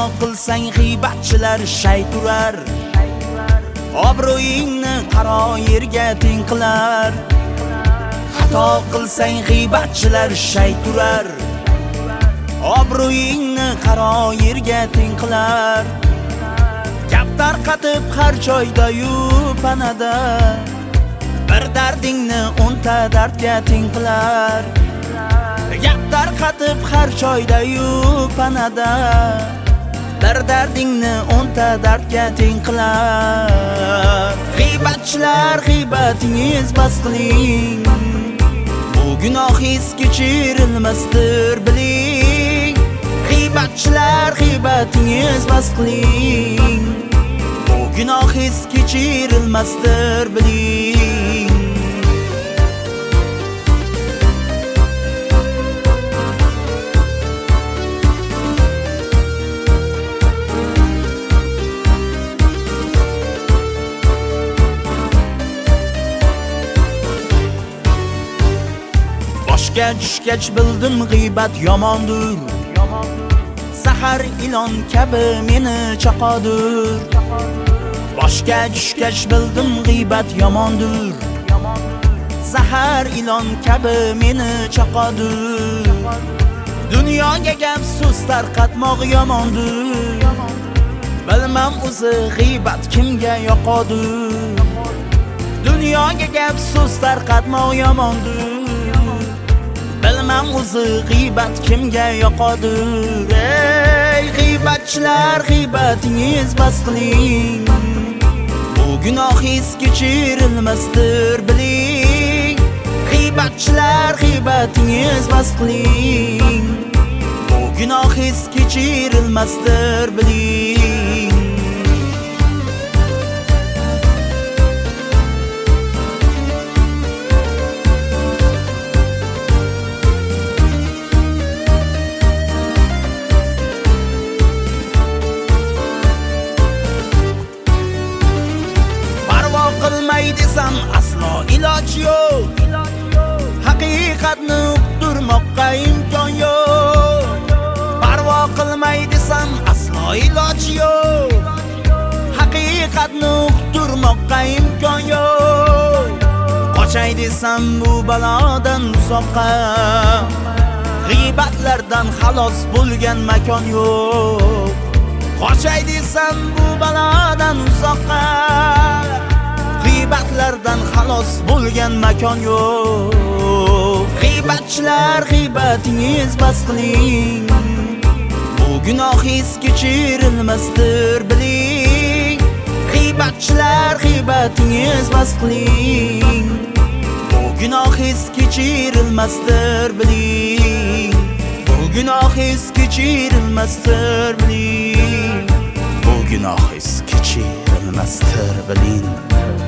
qilsang g'iybatchilar shay turar, obro'yingni qaro yerga teng qilar. Xato qilsang g'iybatchilar shay turar, obro'yingni qaro yerga teng qilar. Gap tarqatib har joyda-yu panada, bir dardingni 10 ta dardga teng qilar. Gap tarqatib har joyda-yu panada, bir dardingni 10 ta dardga teng qilar. G'iybatchilar g'iybatingiz bas qiling, bu gunohingiz kechirilmasdir biling. G'iybatchilar g'iybatingiz bas qiling, bu gunohingiz kechirilmasdir biling. Boshga tushgach bildim g'iybat yomondir, sahar ilon kabi meni chaqodir. Boshga tushgach bildim g'iybat yomondir, sahar ilon kabi meni chaqodir. Dunyoga gap so'z tarqatmoq yomondir, bilmam o'zi g'iybat kimga yoqodir. Dunyoga gap so'z tarqatmoq yomondir, bilmam o'zi g'iybat kimga yoqodir. Ey g'iybatchilar g'iybatingiz bas qiling, bu gunohingiz kechirilmasdir biling. G'iybatchilar g'iybatingiz bas qiling, bu gunohingiz kechirilmasdir biling. Qilmay desam aslo iloj yo'q, haqiqatni uqtirmoqqa imkon yo'q. Parvo qilmay desam aslo iloj yo'q, haqiqatni uqtirmoqqa imkon yo'q. Qochay desam bu balodan uzoqqa, g'iybatlardan xalos bo'lgan makon yo'q. Qochay desam bu balodan uzoqqa, g'iybatlardan xalos bo'lgan makon yo'q. G'iybatchilar g'iybatingiz bas qiling, bu gunohingiz kechirilmasdir biling. G'iybatchilar g'iybatingiz bas qiling, bu gunohingiz kechirilmasdir biling. Bu gunohingiz kechirilmasdir biling, bu gunohingiz kechirilmasdir biling.